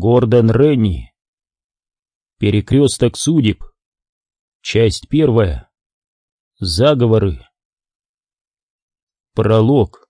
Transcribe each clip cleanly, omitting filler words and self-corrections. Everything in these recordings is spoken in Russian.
Гордон Ренни. Перекресток судеб. Часть первая. Заговоры. Пролог.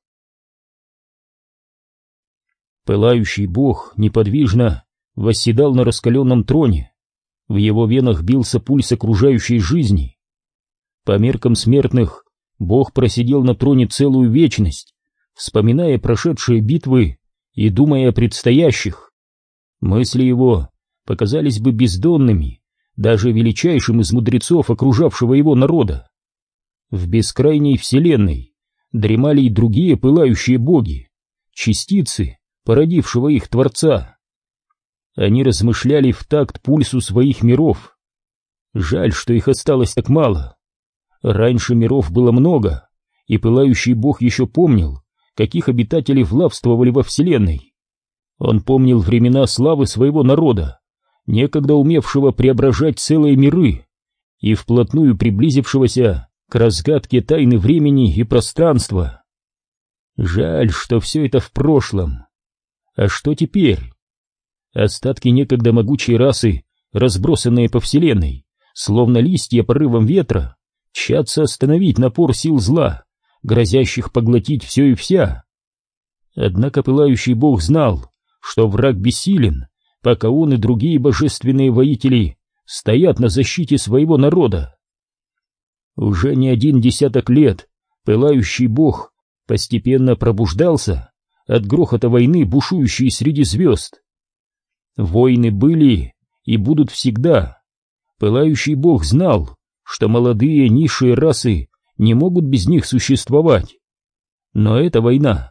Пылающий бог неподвижно восседал на раскаленном троне. В его венах бился пульс окружающей жизни. По меркам смертных бог просидел на троне целую вечность, вспоминая прошедшие битвы и думая о предстоящих. Мысли его показались бы бездонными даже величайшим из мудрецов окружавшего его народа. В бескрайней вселенной дремали и другие пылающие боги, частицы породившего их Творца. Они размышляли в такт пульсу своих миров. Жаль, что их осталось так мало. Раньше миров было много, и пылающий бог еще помнил, каких обитателей властвовали во вселенной. Он помнил времена славы своего народа, некогда умевшего преображать целые миры и вплотную приблизившегося к разгадке тайны времени и пространства. Жаль, что все это в прошлом. А что теперь? Остатки некогда могучей расы, разбросанные по вселенной, словно листья порывом ветра, тщатся остановить напор сил зла, грозящих поглотить все и вся. Однако пылающий бог знал, что враг бессилен, пока он и другие божественные воители стоят на защите своего народа. Уже не один десяток лет пылающий бог постепенно пробуждался от грохота войны, бушующей среди звезд. Войны были и будут всегда. Пылающий бог знал, что молодые низшие расы не могут без них существовать. Но эта война